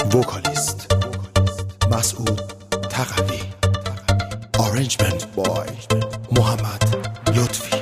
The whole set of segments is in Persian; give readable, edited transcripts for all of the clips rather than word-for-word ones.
وکالیست مسعود تقوی، آرنجمنت بای محمد لطفی.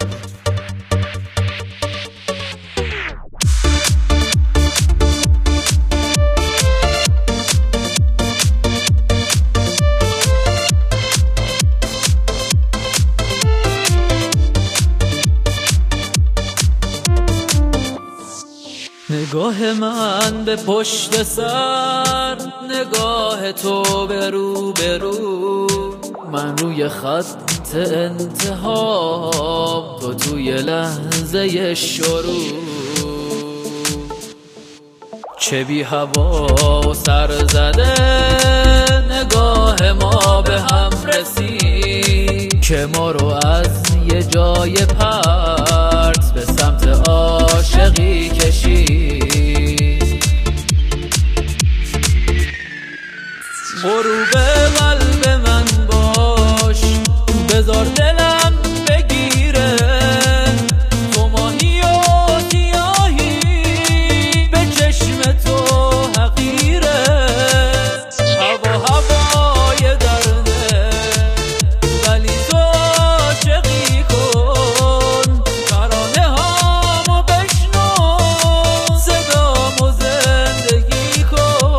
نگاه من به پشت سر، نگاه تو به رو به رو، من روی خط انتها، تو توی لحظه شروع. چه بی هوا و سر زده نگاه ما به هم رسید، که ما رو از یه جای پرت به سمت عاشقی کشید. غروب قلب من باش، بذار دلم بگیره، تو ماهی و سیاهی به چشم تو حقیره. هوای درده ولی تو عاشقی کن، ترانه هامو بشنو، صدامو زندگی کن.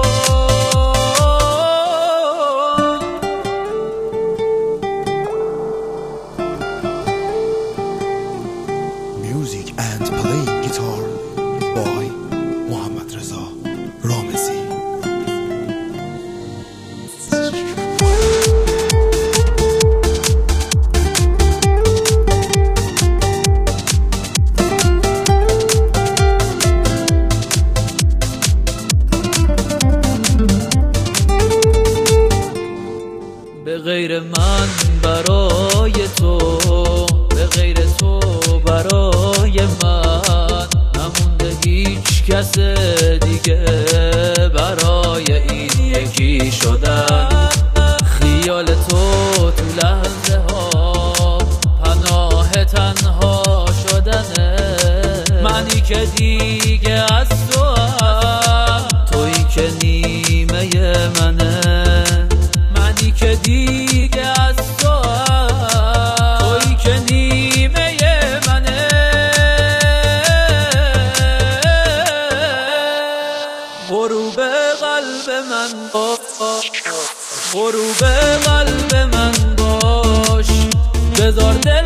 Music and playing guitar by محمد رضا رامزی. به غیر من برای تو، به غیر تو برای من، نمونده هیچ کس دیگه برای این یکی شدن. خیال تو تو لحظه ها پناه تنها شدنه، منی که دیگه از تو هم، تویی که نیمه منه، منی که دیگه از تو هم، تویی که نیمه منه. غروب قلب من باش، غروب قلب من باش، بذار دل